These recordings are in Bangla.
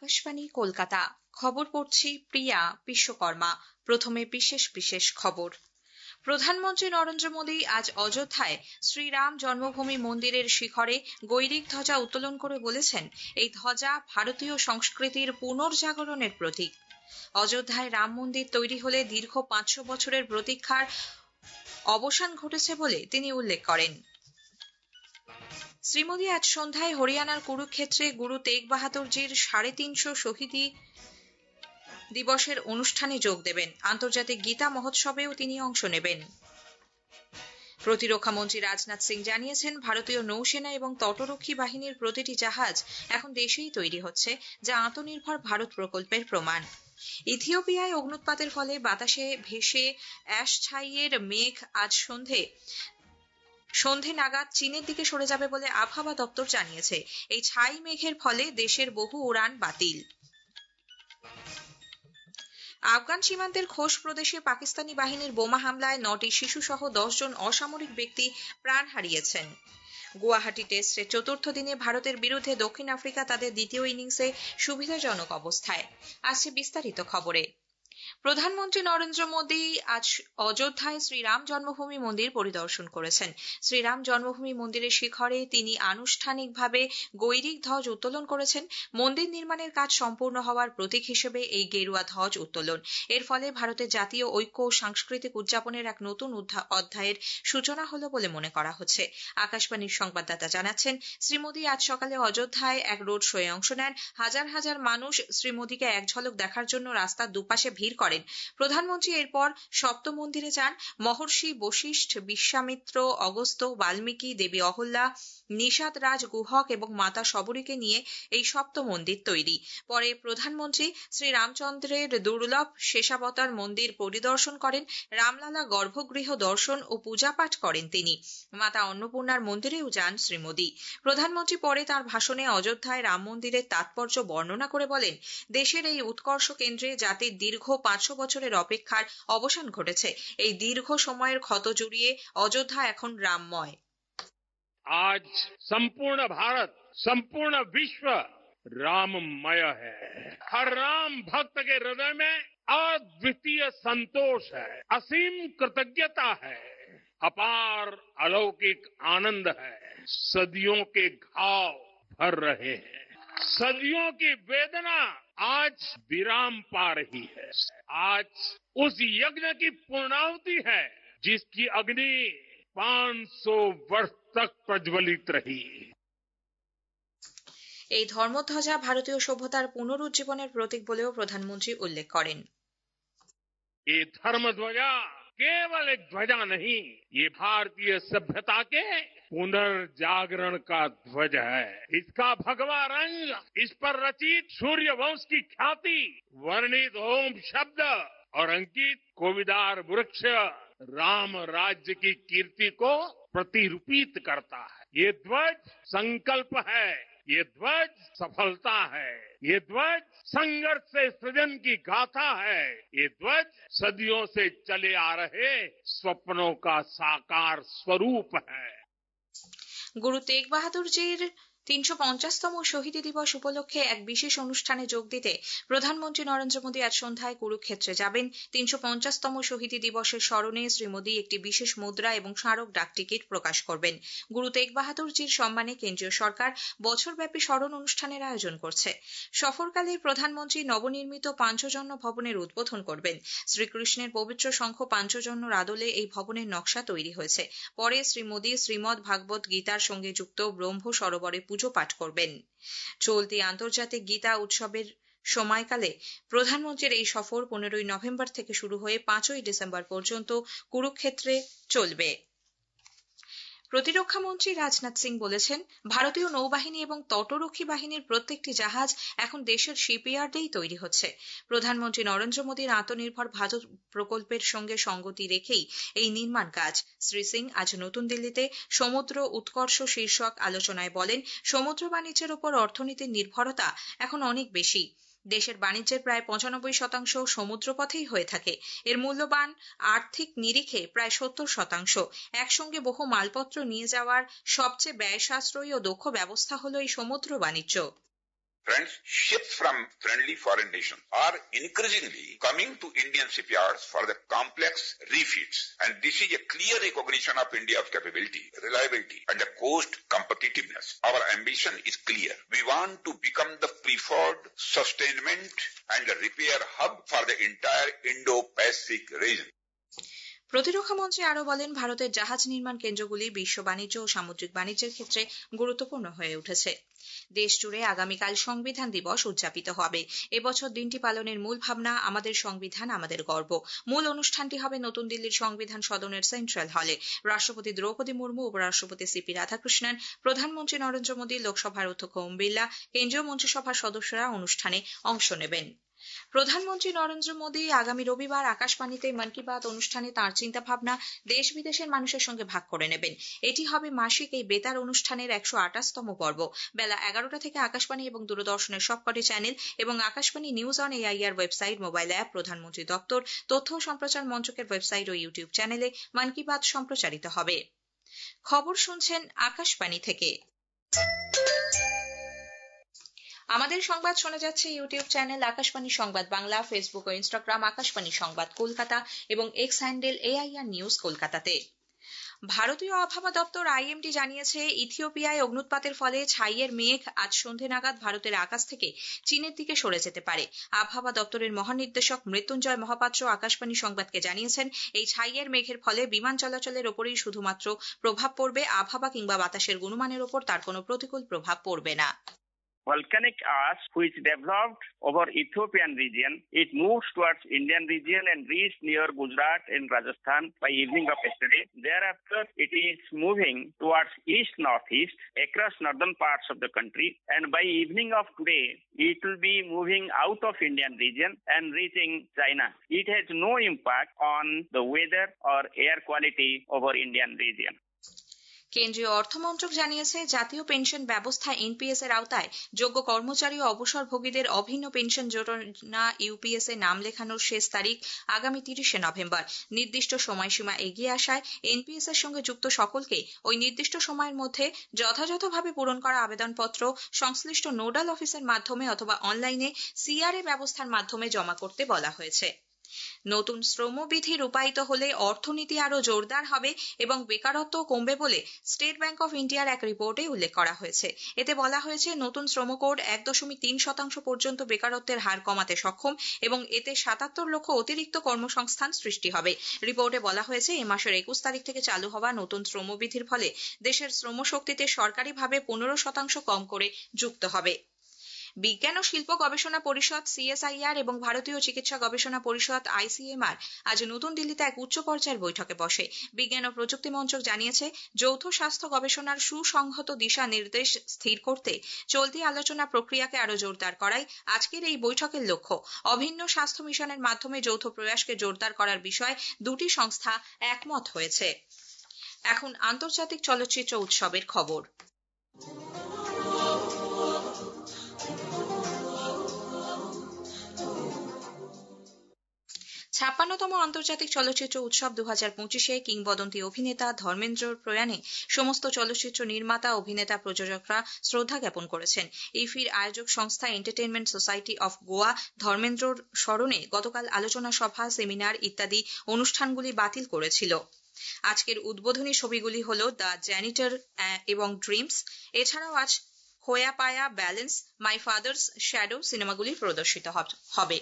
আকাশবাণী কলকাতা। খবর পড়ছি প্রিয়া বিশ্বকর্মা। প্রথমে বিশেষ বিশেষ খবর। প্রধানমন্ত্রী নরেন্দ্র মোদী আজ অযোধ্যায় শ্রীরাম জন্মভূমি মন্দিরের শিখরে গৈরিক ধ্বজা উত্তোলন করে বলেছেন, এই ধ্বজা ভারতীয় সংস্কৃতির পুনর্জাগরণের প্রতীক। অযোধ্যায় রাম মন্দির তৈরি হলে দীর্ঘ 500 বছরের প্রতীক্ষার অবসান ঘটেছে বলে তিনি উল্লেখ করেন। শ্রী মোদী আজ সন্ধ্যায় হরিয়ানার কুরুক্ষেত্রে গুরু তেগ বাহাদুরজির 350 শহীদি দিবসের অনুষ্ঠানে যোগ দেবেন। আন্তর্জাতিক গীতা মহোৎসবেও তিনি অংশ নেবেন। প্রতিরক্ষা মন্ত্রী রাজনাথ সিং জানিয়েছেন, ভারতীয় নৌসেনা এবং তটরক্ষী বাহিনীর প্রতিটি জাহাজ এখন দেশেই তৈরি হচ্ছে, যা আত্মনির্ভর ভারত প্রকল্পের প্রমাণ। ইথিওপিয়ায় অগ্ন্যুৎপাতের ফলে বাতাসে ভেসে অ্যাশ ছাইয়ের মেঘ আজ সন্ধে নাগাদ চীনের দিকে সরে যাবে বলে আবহাওয়া দপ্তর জানিয়েছে। এই ছাই মেঘের ফলে দেশের বহু উড়ান বাতিল। আফগান সীমান্তের খোশ প্রদেশে পাকিস্তানি বাহিনীর বোমা হামলায় 9টি শিশুসহ 10 জন অসামরিক ব্যক্তি প্রাণ হারিয়েছেন। গুয়াহাটি টেস্টের চতুর্থ দিনে ভারতের বিরুদ্ধে দক্ষিণ আফ্রিকা তাদের দ্বিতীয় ইনিংসে সুবিধাজনক অবস্থায়। আসছে বিস্তারিত খবরে। প্রধানমন্ত্রী নরেন্দ্র মোদী আজ অযোধ্যায় শ্রীরাম জন্মভূমি মন্দির পরিদর্শন করেছেন। শ্রীরাম জন্মভূমি মন্দিরের শিখরে তিনি আনুষ্ঠানিকভাবে গৈরিক ধ্বজ উত্তোলন করেছেন। মন্দির নির্মাণের কাজ সম্পূর্ণ হওয়ার প্রতীক হিসেবে এই গেরুয়া ধ্বজ উত্তোলন। এর ফলে ভারতের জাতীয় ঐক্য ও সাংস্কৃতিক উদযাপনের এক নতুন অধ্যায়ের সূচনা হল বলে মনে করা হচ্ছে। আকাশবাণীর সংবাদদাতা জানাচ্ছেন, শ্রী মোদী আজ সকালে অযোধ্যায় এক রোড শোয়ে অংশ নেন। হাজার হাজার মানুষ শ্রী মোদীকে এক ঝলক দেখার জন্য রাস্তার দুপাশে ভিড় করেন। প্রধানমন্ত্রী এরপর সপ্ত মন্দিরে যান। মহর্ষি বশিষ্ঠ, বিশ্বামিত্র, অগস্ত্য, বাল্মীকি, দেবী অহল্যা, নিষাদ রাজ গুহক এবং মাতা শবরীকে নিয়ে এই সপ্ত মন্দির তৈরি। পরে প্রধানমন্ত্রী শ্রী রামচন্দ্রের দুর্লভ শেষাবতার মন্দির পরিদর্শন করেন। রামলালা গর্ভগৃহ দর্শন ও পূজাপাঠ করেন তিনি। মাতা অন্নপূর্ণার মন্দিরেও যান শ্রী মোদী। প্রধানমন্ত্রী পরে তাঁর ভাষণে অযোধ্যায় রাম মন্দিরের তাৎপর্য বর্ণনা করে বলেন, দেশের এই উৎকর্ষ কেন্দ্রে জাতির দীর্ঘ 500 বছরের অপেক্ষার অবসান ঘটেছে। এই দীর্ঘ সময়ের ক্ষত জুড়িয়ে অযোধ্যা এখন রামময়। आज संपूर्ण भारत, संपूर्ण विश्व राममय है। हर राम भक्त के हृदय में अद्वितीय संतोष है, असीम कृतज्ञता है, अपार अलौकिक आनंद है। सदियों के घाव भर रहे हैं, सदियों की वेदना आज विराम पा रही है। आज उस यज्ञ की पूर्णाहुति है जिसकी अग्नि 500 वर्ष तक प्रज्वलित रही। এই ধর্মধ্বজা ভারতীয় সভ্যতার পুনরুজ্জীবনের প্রতীক বলেও প্রধানমন্ত্রী উল্লেখ করেন। ये धर्म ध्वजा केवल एक ध्वजा नहीं, ये भारतीय सभ्यता के पुनर्जागरण का ध्वज है। इसका भगवा रंग, इस पर रचित सूर्य वंश की ख्याति, वर्णित ओम शब्द और अंकित कोविदार वृक्ष राम राज्य की कीर्ति को प्रतिरूपित करता है। ये ध्वज संकल्प है, ये ध्वज सफलता है, ये ध्वज संघर्ष से सृजन की गाथा है, ये ध्वज सदियों से चले आ रहे स्वप्नों का साकार स्वरूप है। গুরু তেগ বাহাদুরজির 350তম শহীদি দিবস উপলক্ষে এক বিশেষ অনুষ্ঠানে যোগ দিতে প্রধানমন্ত্রী নরেন্দ্র মোদী আজ সন্ধ্যায় কুরুক্ষেত্রে যাবেন। 350তম শহীদি দিবসের স্মরণে শ্রী মোদী একটি বিশেষ মুদ্রা এবং স্মারক ডাকটিকিট প্রকাশ করবেন। গুরু তেগ বাহাদুরজির সম্মানে কেন্দ্রীয় সরকার বছরব্যাপী স্মরণ অনুষ্ঠানের আয়োজন করছে। সফরকালে প্রধানমন্ত্রী নবনির্মিত পাঞ্চজন্য ভবনের উদ্বোধন করবেন। শ্রীকৃষ্ণের পবিত্র শঙ্খ পাঞ্চজন্যর আদলে এই ভবনের নকশা তৈরি হয়েছে। পরে শ্রী মোদী শ্রীমদ্ ভাগবত গীতার সঙ্গে যুক্ত ব্রহ্ম সরোবরে পুজো পাঠ করবেন। চলতি আন্তর্জাতিক গীতা উৎসবের সময়কালে প্রধানমন্ত্রীর এই সফর 15 নভেম্বর থেকে শুরু হয়ে 5 ডিসেম্বর পর্যন্ত কুরুক্ষেত্রে চলবে। প্রতিরক্ষা মন্ত্রী রাজনাথ সিং বলেছেন, ভারতীয় নৌবাহিনী এবং তটরক্ষী বাহিনীর প্রত্যেকটি জাহাজ এখন দেশের শিপইয়ার্ডেই তৈরি হচ্ছে। প্রধানমন্ত্রী নরেন্দ্র মোদীর আত্মনির্ভর ভারত প্রকল্পের সঙ্গে সঙ্গতি রেখেই এই নির্মাণ কাজ। শ্রী সিং আজ নতুন দিল্লিতে সমুদ্র উৎকর্ষ শীর্ষক আলোচনায় বলেন, সমুদ্র বাণিজ্যের উপর অর্থনীতির নির্ভরতা এখন অনেক বেশি। দেশের বাণিজ্যের প্রায় 95% সমুদ্রপথেই হয়ে থাকে। এর মূল্যবান আর্থিক নিরিখে প্রায় 70%। একসঙ্গে বহু মালপত্র নিয়ে যাওয়ার সবচেয়ে ব্যয় সাশ্রয়ী ও দক্ষ ব্যবস্থা হল এই সমুদ্র বাণিজ্য। Friends, ships from friendly foreign nations are increasingly coming to Indian shipyards for the complex refits. And this is a clear recognition of India's capability, reliability, and the cost competitiveness. Our ambition is clear. We want to become the preferred sustainment and repair hub for the entire Indo-Pacific region. প্রতিরক্ষা মন্ত্রী আরও বলেন, ভারতের জাহাজ নির্মাণ কেন্দ্রগুলি বিশ্ব বাণিজ্য ও সামুদ্রিক বাণিজ্যের ক্ষেত্রে গুরুত্বপূর্ণ হয়ে উঠেছে। দেশ জুড়ে আগামীকাল সংবিধান দিবস উদযাপিত হবে। এবছর দিনটি পালনের মূল ভাবনা আমাদের সংবিধান আমাদের গর্ব। মূল অনুষ্ঠানটি হবে নতুন দিল্লির সংবিধান সদনের সেন্ট্রাল হলে। রাষ্ট্রপতি দ্রৌপদী মুর্মু, উপরাষ্ট্রপতি সিপি রাধাকৃষ্ণন, প্রধানমন্ত্রী নরেন্দ্র মোদী, লোকসভার অধ্যক্ষ ওম বিড়লা, কেন্দ্রীয় মন্ত্রিসভার সদস্যরা অনুষ্ঠানে অংশ নেবেন। প্রধানমন্ত্রী নরেন্দ্র মোদী আগামী রবিবার আকাশবাণীতে মন কি বাত অনুষ্ঠানে তাঁর চিন্তাভাবনা দেশ বিদেশের মানুষের সঙ্গে ভাগ করে নেবেন। এটি হবে মাসিক এই বেতার অনুষ্ঠানের 128তম পর্ব। বেলা 11টা থেকে আকাশবাণী এবং দূরদর্শনের সবকটি চ্যানেল এবং Akashvani news on AIR website, mobile app, প্রধানমন্ত্রী দপ্তর, তথ্য ও সম্প্রচার মন্ত্রকের ওয়েবসাইট ও ইউটিউব চ্যানেলে মন কি বাত সম্প্রচারিত হবে। খবর শুনছেন আকাশবাণী থেকে। আমাদের সংবাদ শোনা যাচ্ছে ইউটিউব চ্যানেল আকাশবাণী সংবাদ বাংলা, ফেসবুক ও ইনস্টাগ্রাম আকাশবাণী সংবাদ কলকাতা এবং এক্স হ্যান্ডেল এআইআর নিউজ কলকাতাতে। ভারতীয় আবহাওয়া দপ্তর আইএমডি জানিয়েছে, ইথিওপিয়ায় অগ্নুৎপাতের ফলে ছাইয়ের মেঘ আজ সন্ধে নাগাদ ভারতের আকাশ থেকে চীনের দিকে সরে যেতে পারে। আবহাওয়া দপ্তরের মহানির্দেশক মৃত্যুঞ্জয় মহাপাত্র আকাশবাণী সংবাদকে জানিয়েছেন, এই ছাইয়ের মেঘের ফলে বিমান চলাচলের ওপরেই শুধুমাত্র প্রভাব পড়বে, আবহাওয়া কিংবা বাতাসের গুণমানের ওপর তার কোনো প্রতিকূল প্রভাব পড়বে না। Volcanic ash which developed over Ethiopian region, it moves towards Indian region and reached near Gujarat and Rajasthan by evening of yesterday. Thereafter, it is moving towards east-northeast across northern parts of the country, and by evening of today, it will be moving out of Indian region and reaching China. It has no impact on the weather or air quality over Indian region. কেন্দ্রীয় অর্থমন্ত্রক জানিয়েছে, জাতীয় পেনশন ব্যবস্থা এনপিএস এর আওতায় যোগ্য কর্মচারী ও অবসরভোগীদের অভিন্ন পেনশন যোজনা ইউপিএস এ নাম লেখানোর শেষ তারিখ আগামী 30শে নভেম্বর। নির্দিষ্ট সময়সীমা এগিয়ে আসায় এনপিএস এর সঙ্গে যুক্ত সকলকে ওই নির্দিষ্ট সময়ের মধ্যে যথাযথভাবে পূরণ করা আবেদনপত্র সংশ্লিষ্ট নোডাল অফিসের মাধ্যমে অথবা অনলাইনে সিআরএ ব্যবস্থার মাধ্যমে জমা করতে বলা হয়েছে। নতুন শ্রমবিধি রূপায়িত হলে অর্থনীতি আরো জোরদার হবে এবং বেকারত্ব কমবে বলে স্টেট ব্যাংক অফ ইন্ডিয়ার এক রিপোর্টে উল্লেখ করা হয়েছে। এতে বলা হয়েছে, নতুন শ্রমকোড 1.3% পর্যন্ত বেকারত্বের হার কমাতে সক্ষম এবং এতে 77 লক্ষ অতিরিক্ত কর্মসংস্থান সৃষ্টি হবে। রিপোর্টে বলা হয়েছে, এ মাসের 21 তারিখ থেকে চালু হওয়া নতুন শ্রমবিধির ফলে দেশের শ্রমশক্তিতে সরকারিভাবে 15% কম করে যুক্ত হবে। বিজ্ঞান ও শিল্প গবেষণা পরিষদ সিএসআইআর এবং ভারতীয় চিকিৎসা গবেষণা পরিষদ আইসিএমআর আজ নতুন দিল্লিতে এক উচ্চ পর্যায়ের বৈঠকে বসে। বিজ্ঞান ও প্রযুক্তি মন্ত্রক জানিয়েছে, যৌথ স্বাস্থ্য গবেষণার সুসংহত দিশা নির্দেশ স্থির করতে চলতি আলোচনা প্রক্রিয়াকে আরো জোরদার করাই আজকের এই বৈঠকের লক্ষ্য। অভিন্ন স্বাস্থ্য মিশনের মাধ্যমে যৌথ প্রয়াসকে জোরদার করার বিষয়ে দুটি সংস্থা একমত হয়েছে। এখন আন্তর্জাতিক চলচ্চিত্র উৎসবের খবর। 56তম আন্তর্জাতিক চলচ্চিত্র উৎসব 2025-এ কিংবদন্তি অভিনেতা ধর্মেন্দ্রর প্রয়াণে সমস্ত চলচ্চিত্র নির্মাতা, অভিনেতা, প্রযোজকরা শ্রদ্ধা জ্ঞাপন করেছেন। ইফির আয়োজক সংস্থা এন্টারটেইনমেন্ট সোসাইটি অফ গোয়া ধর্মেন্দ্রর স্মরণে গতকাল আলোচনা সভা, সেমিনার ইত্যাদি অনুষ্ঠানগুলি বাতিল করেছিল। আজকের উদ্বোধনী ছবিগুলি হল দ্য জ্যানিটর এবং ড্রিমস। এছাড়াও আজ হোয়া পায়া, ব্যালেন্স, মাই ফাদার্স শ্যাডো সিনেমাগুলি প্রদর্শিত হবে।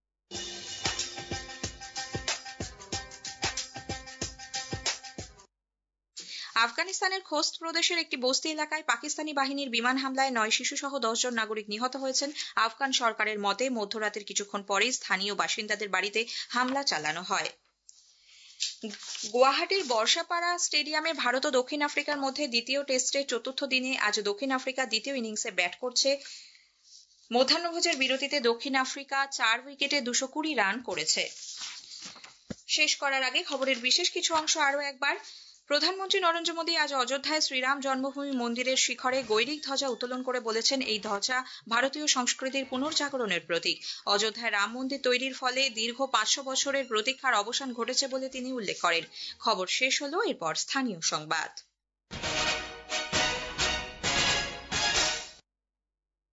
আফগানিস্তানের খোস্ত প্রদেশের একটি বস্তি এলাকায় পাকিস্তানি বাহিনীর বিমান হামলায় 9 শিশুসহ 10 জন নাগরিক নিহত হয়েছেন। আফগান সরকারের মতে, মধ্যরাতের কিছুক্ষণ পরেই স্থানীয় বাসিন্দাদের বাড়িতে হামলা চালানো হয়। গুয়াহাটির বর্ষাপাড়া স্টেডিয়ামে ভারত ও দক্ষিণ আফ্রিকার মধ্যে দ্বিতীয় টেস্টের চতুর্থ দিনে আজ দক্ষিণ আফ্রিকা দ্বিতীয় ইনিংসে ব্যাট করছে। মধ্যাহ্নভোজের বিরতিতে দক্ষিণ আফ্রিকা 4 উইকেটে 220 রান করেছে। শেষ করার আগে খবরের বিশেষ কিছু অংশ আরও একবার। প্রধানমন্ত্রী নরেন্দ্র মোদী আজ অযোধ্যায় শ্রীরাম জন্মভূমি মন্দিরের শিখরে গৈরিক ধ্বজা উত্তোলন করে বলেছেন, এই ধ্বজা ভারতীয় সংস্কৃতির পুনর্জাগরণের প্রতীক। অযোধ্যায় রাম মন্দির তৈরির ফলে দীর্ঘ 500 বছরের প্রতীক্ষার অবসান ঘটেছে বলে তিনি উল্লেখ করেন। খবর শেষ হলো, এরপর স্থানীয় সংবাদ।